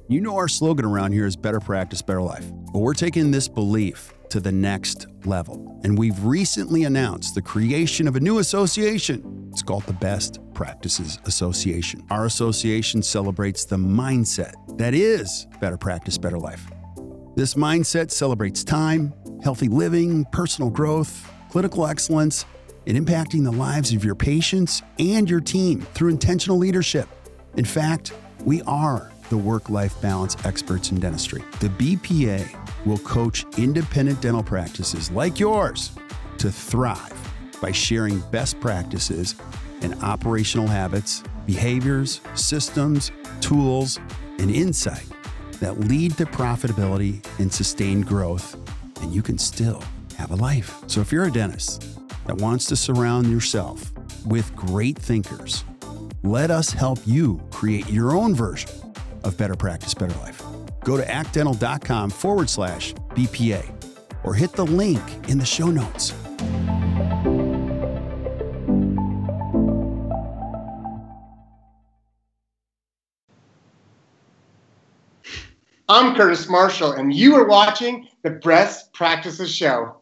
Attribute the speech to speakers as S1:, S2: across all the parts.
S1: You know our slogan around here is better practice, better life. But we're taking this belief to the next level. And we've recently announced the creation of a new association. It's called the Best Practices Association. Our association celebrates the mindset that is better practice, better life. This mindset celebrates time, healthy living, personal growth, clinical excellence, and impacting the lives of your patients and your team through intentional leadership. In fact, we are the work-life balance experts in dentistry. The BPA will coach independent dental practices like yours to thrive by sharing best practices and operational habits, behaviors, systems, tools, and insight that lead to profitability and sustained growth, and you can still have a life. So if you're a dentist that wants to surround yourself with great thinkers, let us help you create your own version of better practice, better life. Go to actdental.com/BPA or hit the link in the show notes.
S2: I'm Curtis Marshall, and you are watching the Best Practices Show.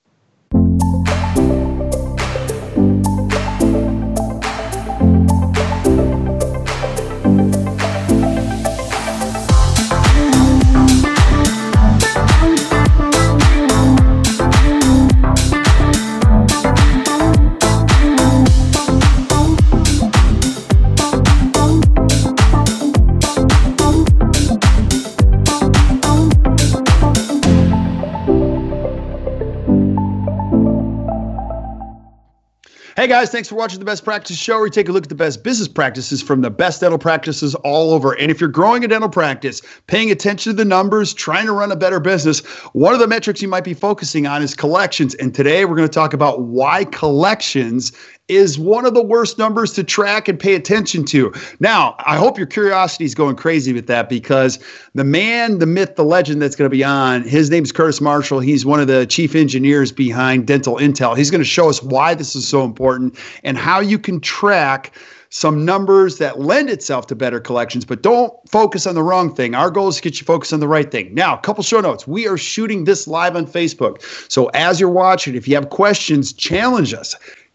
S1: Hey guys, thanks for watching the Best Practice Show, where we take a look at the best business practices from the best dental practices all over. And if you're growing a dental practice, paying attention to the numbers, trying to run a better business, one of the metrics you might be focusing on is collections. And today we're going to talk about why collections is one of the worst numbers to track and pay attention to. Now, I hope your curiosity is going crazy with that, because the man, the myth, the legend that's going to be on, his name is Curtis Marshall. He's one of the chief engineers behind Dental Intel. He's going to show us why this is so important and how you can track some numbers that lend itself to better collections, but don't focus on the wrong thing. Our goal is to get you focused on the right thing. Now, a couple show notes. We are shooting this live on Facebook. So as you're watching, if you have questions, challenge us.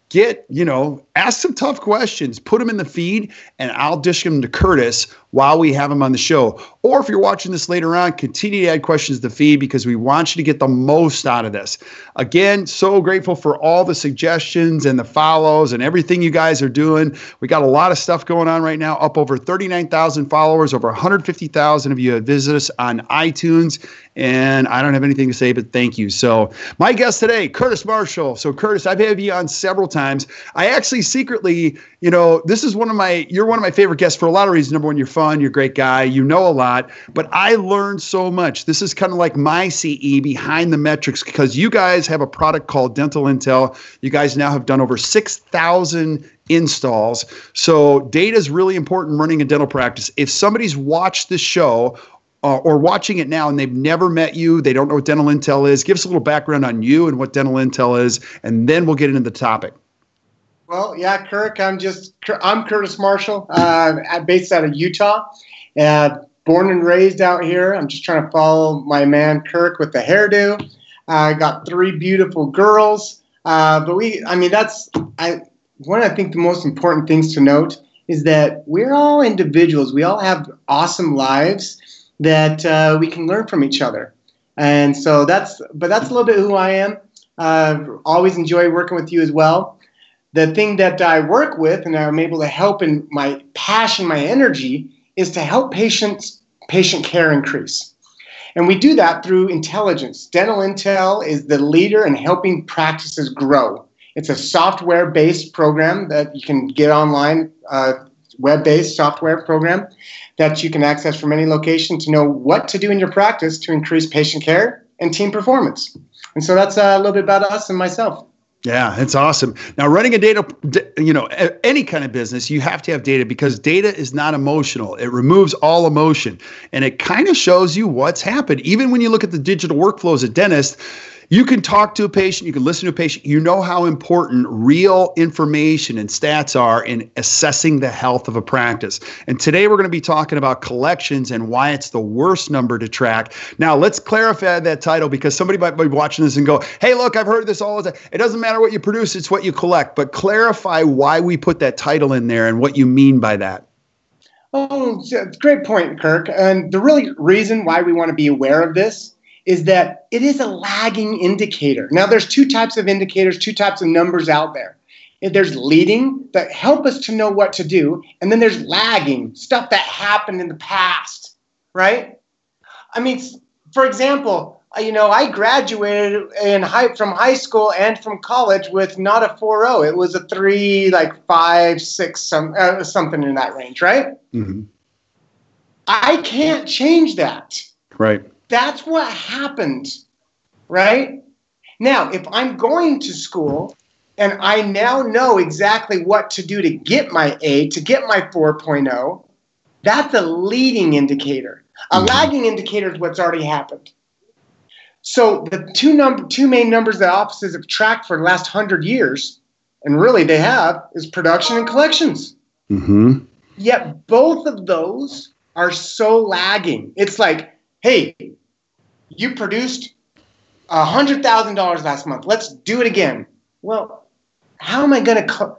S1: Ask some tough questions, put them in the feed, and I'll dish them to Curtis while we have him on the show. Or if you're watching this later on, continue to add questions to the feed, because we want you to get the most out of this. Again, so grateful for all the suggestions and the follows and everything you guys are doing. We got a lot of stuff going on right now, up over 39,000 followers, over 150,000 of you have visited us on iTunes, and I don't have anything to say but thank you. So my guest today, Curtis Marshall. So Curtis, I've had you on several times. I actually secretly, you're one of my favorite guests for a lot of reasons. Number one, you're fun, you're a great guy, you know a lot, but I learned so much. This is kind of like my CE behind the metrics, because you guys have a product called Dental Intel. You guys now have done over 6,000 installs. So data is really important running a dental practice. If somebody's watched this show or watching it now and they've never met you, they don't know what Dental Intel is, give us a little background on you and what Dental Intel is, and then we'll get into the topic.
S2: Well, yeah, Kirk, I'm Curtis Marshall. I'm based out of Utah, born and raised out here. I'm just trying to follow my man Kirk with the hairdo. I got 3 beautiful girls. One of the most important things to note is that we're all individuals. We all have awesome lives that we can learn from each other. And so that's a little bit who I am. Always enjoy working with you as well. The thing that I work with and I'm able to help, in my passion, my energy, is to help patient care increase. And we do that through intelligence. Dental Intel is the leader in helping practices grow. It's a software-based program that you can get online, web-based software program that you can access from any location to know what to do in your practice to increase patient care and team performance. And so that's a little bit about us and myself.
S1: Yeah, it's awesome. Now, running a any kind of business, you have to have data, because data is not emotional. It removes all emotion, and it kind of shows you what's happened. Even when you look at the digital workflows at dentists, You can talk to a patient, you can listen to a patient, you know how important real information and stats are in assessing the health of a practice. And today we're going to be talking about collections and why it's the worst number to track. Now, let's clarify that title, because somebody might be watching this and go, hey, look, I've heard this all the time. It doesn't matter what you produce, it's what you collect. But clarify why we put that title in there and what you mean by that.
S2: Oh, great point, Kirk. And the really reason why we want to be aware of this is that it is a lagging indicator. Now, there's two types of indicators, two types of numbers out there. There's leading that help us to know what to do, and then there's lagging, stuff that happened in the past, right? I mean, for example, I graduated from high school and from college with not a 4.0. It was a 3, like 5, 6, something in that range, right?
S1: Mm-hmm.
S2: I can't change that.
S1: Right.
S2: That's what happened, right? Now, if I'm going to school and I now know exactly what to do to get my A, to get my 4.0, that's a leading indicator. A lagging indicator is what's already happened. So the two main numbers that offices have tracked for the last 100 years, and really they have, is production and collections.
S1: Mm-hmm.
S2: Yet both of those are so lagging. It's like, hey, you produced $100,000 last month. Let's do it again. Well, how am I going to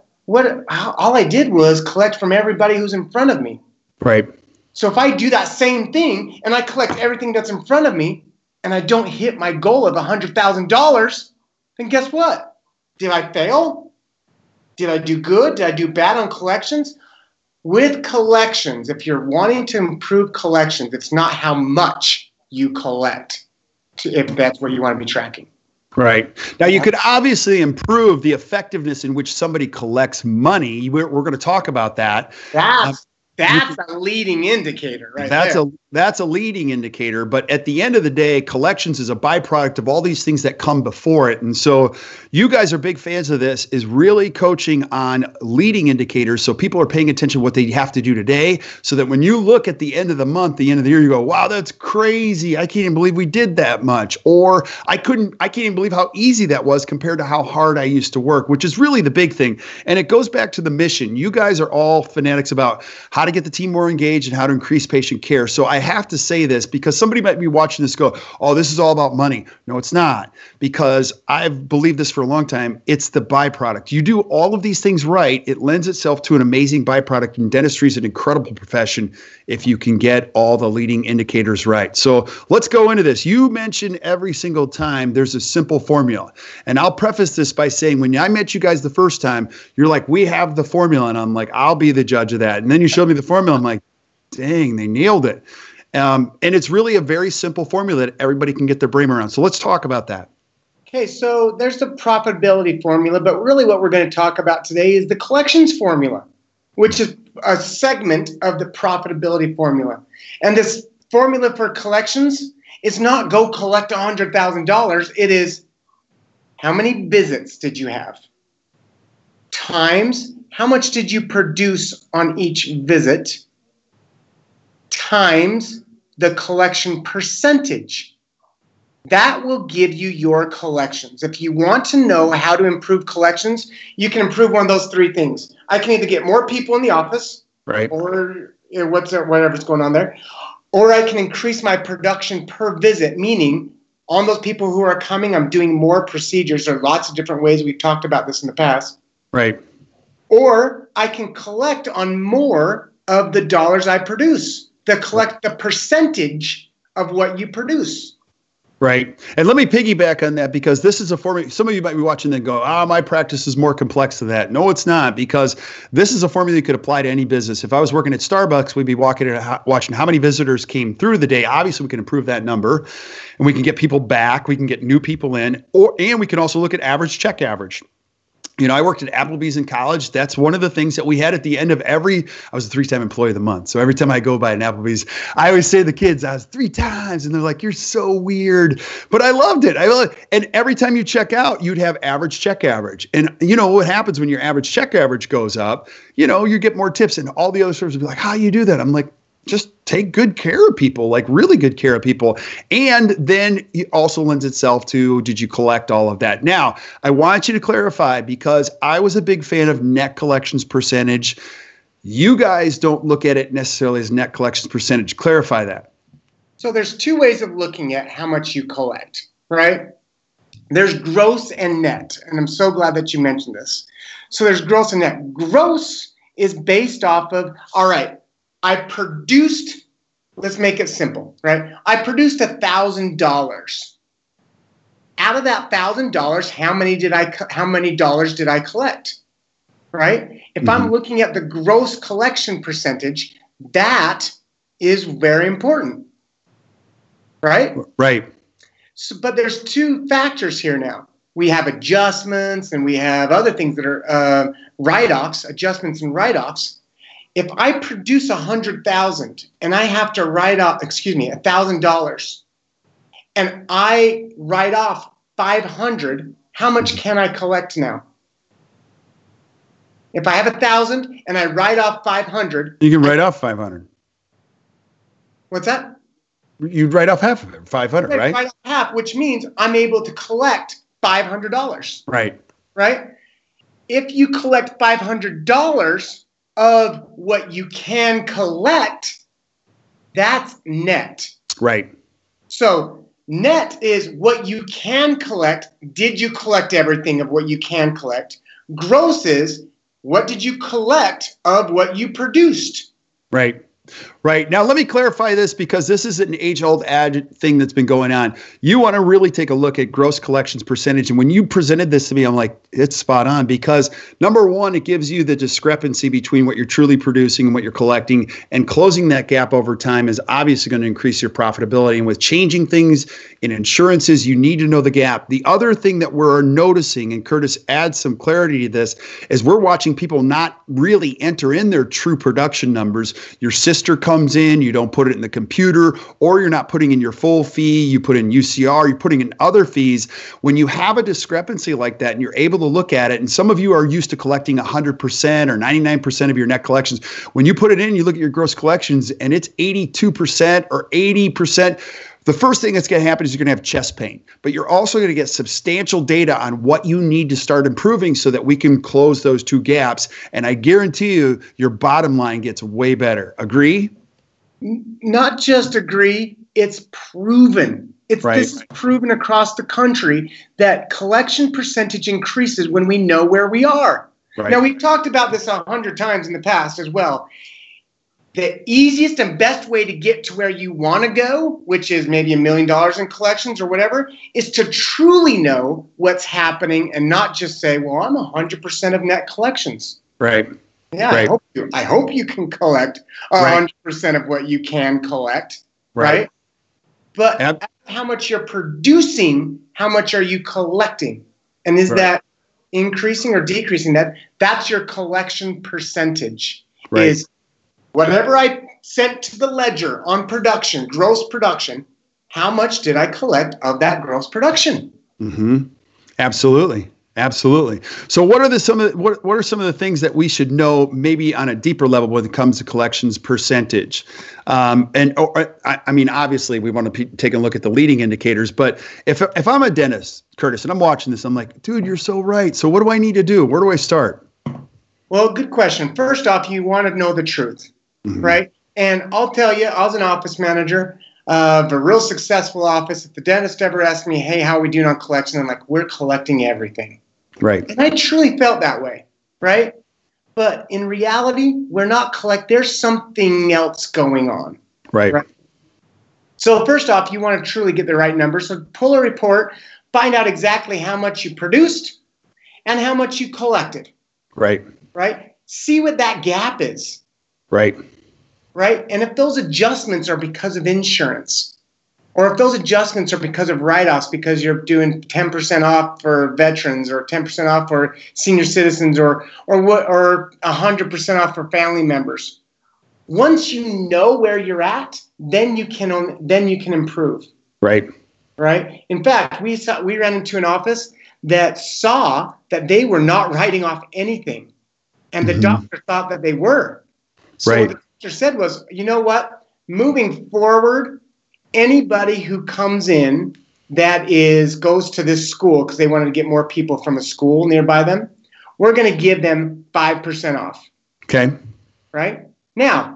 S2: all I did was collect from everybody who's in front of me.
S1: Right.
S2: So if I do that same thing and I collect everything that's in front of me and I don't hit my goal of $100,000, then guess what? Did I fail? Did I do good? Did I do bad on collections? With collections, if you're wanting to improve collections, it's not how much you collect, if that's what you want to be tracking.
S1: Right. Now, you could obviously improve the effectiveness in which somebody collects money. We're going to talk about that.
S2: That's a leading indicator, right?
S1: That's a leading indicator. But at the end of the day, collections is a byproduct of all these things that come before it. And so you guys are big fans of this, is really coaching on leading indicators. So people are paying attention to what they have to do today, so that when you look at the end of the month, the end of the year, you go, wow, that's crazy. I can't even believe we did that much. Or I can't even believe how easy that was compared to how hard I used to work, which is really the big thing. And it goes back to the mission. You guys are all fanatics about how to get the team more engaged and how to increase patient care. So I have to say this, because somebody might be watching this go, oh, this is all about money. No, it's not, because I've believed this for a long time. It's the byproduct. You do all of these things right, it lends itself to an amazing byproduct, and dentistry is an incredible profession if you can get all the leading indicators right. So let's go into this. You mentioned every single time there's a simple formula. And I'll preface this by saying, when I met you guys the first time, you're like, we have the formula. And I'm like, I'll be the judge of that. And then you showed me the formula. I'm like, dang, they nailed it. And it's really a very simple formula that everybody can get their brain around. So let's talk about that.
S2: Okay, so there's the profitability formula, but really what we're going to talk about today is the collections formula, which is a segment of the profitability formula. And this formula for collections is not go collect $100,000. It is, how many visits did you have? Times how much did you produce on each visit? Times the collection percentage. That will give you your collections. If you want to know how to improve collections, you can improve one of those three things. I can either get more people in the office,
S1: right,
S2: or whatever's going on there, or I can increase my production per visit, meaning on those people who are coming, I'm doing more procedures. There are lots of different ways. We've talked about this in the past.
S1: Right.
S2: Or I can collect on more of the dollars I produce. Collect the percentage of what you produce.
S1: Right. And let me piggyback on that, because this is a formula. Some of you might be watching and go, my practice is more complex than that. No, it's not, because this is a formula you could apply to any business. If I was working at Starbucks, we'd be watching how many visitors came through the day. Obviously, we can improve that number, and we can get people back. We can get new people in, and we can also look at average check average. You know, I worked at Applebee's in college. That's one of the things that we had at the end of I was a 3-time employee of the month. So every time I go by an Applebee's, I always say to the kids, I was 3 times. And they're like, you're so weird. But I loved it. And every time you check out, you'd have average check average. And you know what happens when your average check average goes up? You know, you get more tips, and all the other servers would be like, how do you do that? I'm like, just take good care of people, like really good care of people. And then it also lends itself to, did you collect all of that? Now, I want you to clarify, because I was a big fan of net collections percentage. You guys don't look at it necessarily as net collections percentage. Clarify that.
S2: So there's two ways of looking at how much you collect, right? There's gross and net, and I'm so glad that you mentioned this. So there's gross and net. Gross is based off of, all right, I produced, let's make it simple, right? I produced $1,000. Out of that $1,000, how many dollars did I collect? Right? If I'm looking at the gross collection percentage, that is very important. Right?
S1: Right.
S2: So, but there's two factors here now. We have adjustments and we have other things that are write-offs, adjustments and write-offs. If I produce 100,000 and I have to write off, $1,000, and I write off 500, how much can I collect now? If I have 1,000 and I write off 500,
S1: you can write off 500.
S2: What's that?
S1: You'd write off half of it, 500, right?
S2: Write off half, which means I'm able to collect $500.
S1: Right.
S2: Right? If you collect $500 of what you can collect, that's net.
S1: Right.
S2: So net is what you can collect. Did you collect everything of what you can collect? Gross is what did you collect of what you produced?
S1: Right. Right. Now, let me clarify this, because this is an age-old ad thing that's been going on. You want to really take a look at gross collections percentage. And when you presented this to me, I'm like, it's spot on, because number one, it gives you the discrepancy between what you're truly producing and what you're collecting, and closing that gap over time is obviously going to increase your profitability. And with changing things in insurances, you need to know the gap. The other thing that we're noticing, and Curtis adds some clarity to this, is we're watching people not really enter in their true production numbers. Your sister comes in, you don't put it in the computer, or you're not putting in your full fee, you put in UCR, you're putting in other fees. When you have a discrepancy like that and you're able to look at it, and some of you are used to collecting 100% or 99% of your net collections, when you put it in, you look at your gross collections and it's 82% or 80%, the first thing that's going to happen is you're going to have chest pain, but you're also going to get substantial data on what you need to start improving so that we can close those two gaps. And I guarantee you, your bottom line gets way better. Agree?
S2: Not just agree, it's proven. This is proven across the country that collection percentage increases when we know where we are. Right. Now, we've talked about this 100 times in the past as well. The easiest and best way to get to where you want to go, which is maybe $1 million in collections or whatever, is to truly know what's happening and not just say, well, I'm 100% of net collections.
S1: Right.
S2: Yeah, right. I hope you can collect 100% of what you can collect, right? But how much you're producing, how much are you collecting? And is that increasing or decreasing? That's your collection percentage. Right. Is whatever I sent to the ledger on production, gross production, how much did I collect of that gross production? Mm-hmm.
S1: Absolutely. Absolutely. So what are some of the things that we should know maybe on a deeper level when it comes to collections percentage? Obviously we want to take a look at the leading indicators, but if I'm a dentist, Curtis, and I'm watching this, I'm like, dude, you're so right. So what do I need to do? Where do I start?
S2: Well, good question. First off, you want to know the truth, right? And I'll tell you, I was an office manager of a real successful office. If the dentist ever asked me, hey, how are we doing on collection? I'm like, we're collecting everything.
S1: Right.
S2: And I truly felt that way, right? But in reality, we're not there's something else going on.
S1: Right.
S2: So first off, you want to truly get the right number. So pull a report, find out exactly how much you produced and how much you collected.
S1: Right.
S2: Right? See what that gap is.
S1: Right.
S2: Right? And if those adjustments are because of insurance, or if those adjustments are because of write-offs, because you're doing 10% off for veterans or 10% off for senior citizens or 100% off for family members. Once you know where you're at, then you can improve.
S1: Right.
S2: Right? In fact, we ran into an office that saw that they were not writing off anything, and the doctor thought that they were. So the doctor said was, you know what? Moving forward, anybody who comes in that goes to this school because they wanted to get more people from a school nearby them, we're going to give them 5% off.
S1: Okay.
S2: Right? Now,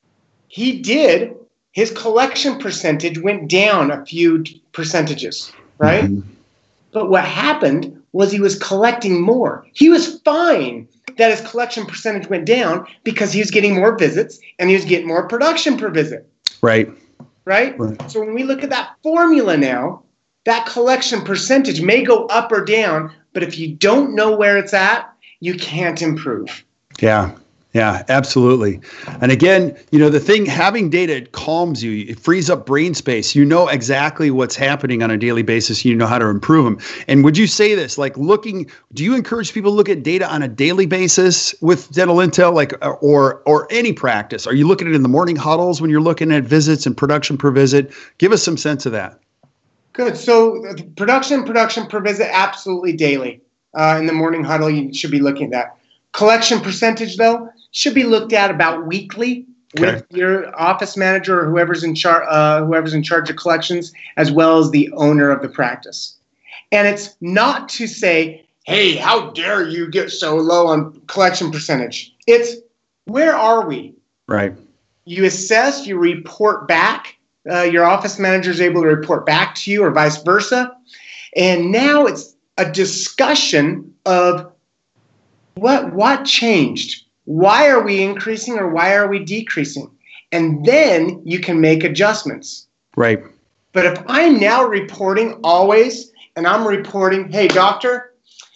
S2: his collection percentage went down a few percentages, right? Mm-hmm. But what happened was he was collecting more. He was fine that his collection percentage went down because he was getting more visits and he was getting more production per visit.
S1: Right.
S2: Right? So when we look at that formula now, that collection percentage may go up or down, but if you don't know where it's at, you can't improve.
S1: Yeah. Yeah, absolutely. And again, the thing, having data, it calms you. It frees up brain space. You know exactly what's happening on a daily basis. You know how to improve them. And would you say this, do you encourage people to look at data on a daily basis with Dental Intel, or any practice? Are you looking at it in the morning huddles when you're looking at visits and production per visit? Give us some sense of that.
S2: Good. So production per visit, absolutely daily. In the morning huddle, you should be looking at that. Collection percentage, though, should be looked at about weekly with your office manager or whoever's in charge of collections, as well as the owner of the practice. And it's not to say, hey, how dare you get so low on collection percentage? It's, where are we?
S1: Right.
S2: You assess, you report back. Your office manager is able to report back to you or vice versa. And now it's a discussion of what changed? Why are we increasing or why are we decreasing? And then you can make adjustments.
S1: Right.
S2: But if I'm now reporting always, and I'm reporting, hey, doctor,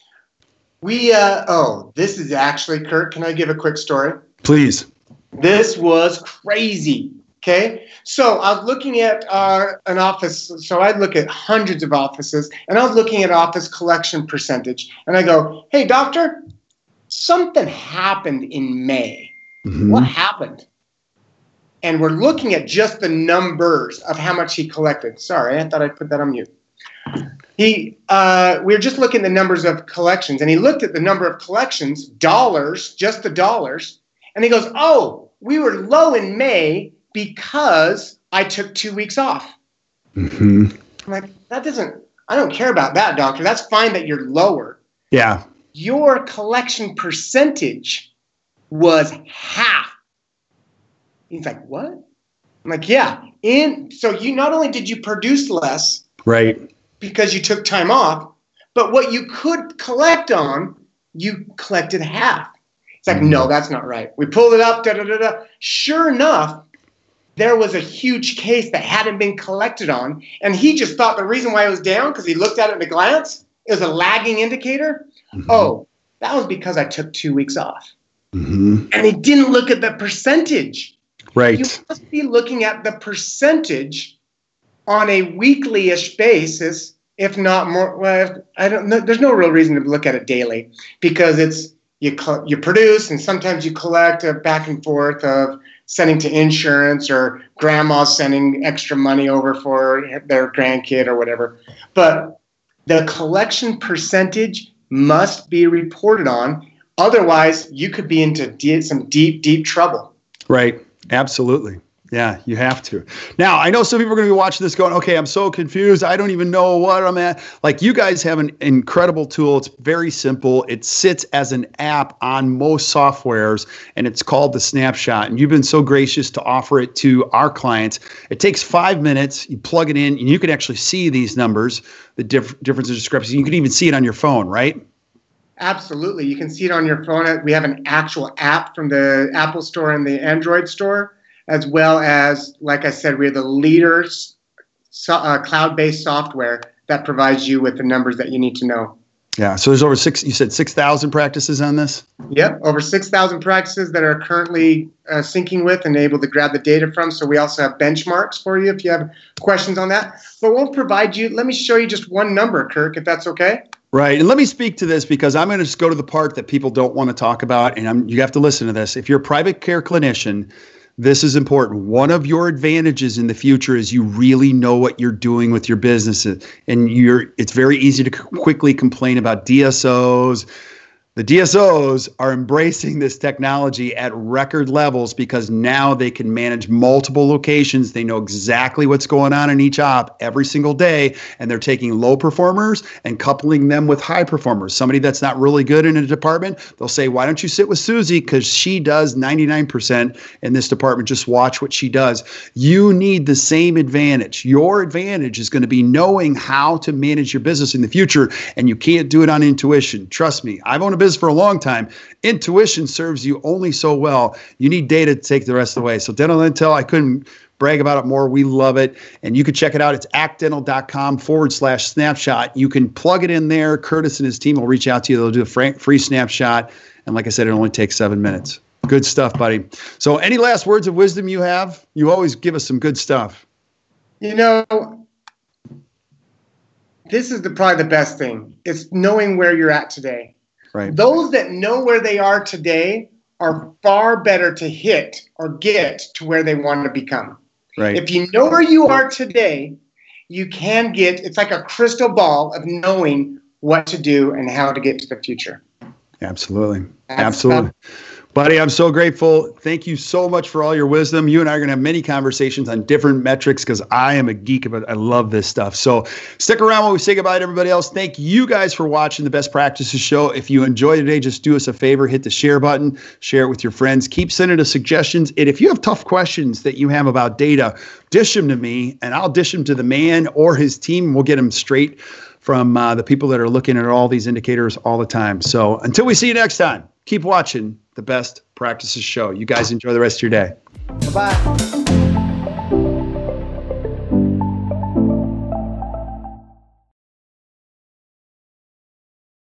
S2: this is actually, Kurt, can I give a quick story?
S1: Please.
S2: This was crazy. Okay. So I was looking at an office. So I'd look at hundreds of offices, and I was looking at office collection percentage. And I go, hey, doctor, something happened in May. Mm-hmm. What happened? And we're looking at just the numbers of how much he collected. Sorry, I thought I'd put that on mute. We were just looking at the numbers of collections, and he looked at the number of collections, dollars, just the dollars, and he goes, oh, we were low in May because I took 2 weeks off. Mm-hmm. I'm like, I don't care about that, doctor. That's fine that you're lower.
S1: Yeah.
S2: Your collection percentage was half. He's like, what? I'm like, yeah. So you not only did you produce less,
S1: right,
S2: because you took time off, but what you could collect on, you collected half. It's like, no, that's not right. We pulled it up, Sure enough, there was a huge case that hadn't been collected on, and he just thought the reason why it was down, because he looked at it at a glance, it was a lagging indicator. Mm-hmm. Oh, that was because I took 2 weeks off. Mm-hmm. And he didn't look at the percentage.
S1: Right.
S2: You must be looking at the percentage on a weekly-ish basis, if not more. Well, I don't know. There's no real reason to look at it daily, because it's you produce, and sometimes you collect a back and forth of sending to insurance, or grandma's sending extra money over for their grandkid or whatever. But the collection percentage must be reported on. Otherwise, you could be into some deep, deep trouble.
S1: Right. Absolutely. Yeah, you have to. Now, I know some people are going to be watching this going, okay, I'm so confused. I don't even know what I'm at. Like, you guys have an incredible tool. It's very simple. It sits as an app on most softwares, and it's called the Snapshot. And you've been so gracious to offer it to our clients. It takes 5 minutes. You plug it in, and you can actually see these numbers, the difference of discrepancy. You can even see it on your phone, right?
S2: Absolutely. You can see it on your phone. We have an actual app from the Apple Store and the Android Store, as well as, like I said, we're the leaders cloud-based software that provides you with the numbers that you need to know.
S1: Yeah. So there's over 6,000 practices on this?
S2: Yep. Over 6,000 practices that are currently syncing with and able to grab the data from. So we also have benchmarks for you if you have questions on that. But we'll provide you, let me show you just one number, Kirk, if that's okay.
S1: Right. And let me speak to this, because I'm going to just go to the part that people don't want to talk about. And you have to listen to this. If you're a private care clinician, this is important. One of your advantages in the future is you really know what you're doing with your business. And it's very easy to quickly complain about DSOs, The DSOs are embracing this technology at record levels because now they can manage multiple locations. They know exactly what's going on in each op every single day, and they're taking low performers and coupling them with high performers. Somebody that's not really good in a department, they'll say, why don't you sit with Susie? Because she does 99% in this department. Just watch what she does. You need the same advantage. Your advantage is going to be knowing how to manage your business in the future, and you can't do it on intuition. Trust me, I've owned a business for a long time. Intuition serves you only so well. You need data to take the rest of the way. So Dental Intel, I couldn't brag about it more. We love it. And you can check it out. It's actdental.com/snapshot. You can plug it in there. Curtis and his team will reach out to you. They'll do a free snapshot. And like I said, it only takes 7 minutes. Good stuff, buddy. So any last words of wisdom you have? You always give us some good stuff.
S2: You know, this is probably the best thing. It's knowing where you're at today.
S1: Right.
S2: Those that know where they are today are far better to hit or get to where they want to become.
S1: Right.
S2: If you know where you are today, you can get, it's like a crystal ball of knowing what to do and how to get to the future.
S1: Absolutely. Absolutely. Buddy, I'm so grateful. Thank you so much for all your wisdom. You and I are going to have many conversations on different metrics because I am a geek about it. I love this stuff. So stick around while we say goodbye to everybody else. Thank you guys for watching the Best Practices Show. If you enjoyed today, just do us a favor, hit the share button, share it with your friends. Keep sending us suggestions. And if you have tough questions that you have about data, dish them to me and I'll dish them to the man or his team. We'll get them straight from the people that are looking at all these indicators all the time. So until we see you next time, keep watching the Best Practices Show. You guys enjoy the rest of your day.
S2: Bye-bye.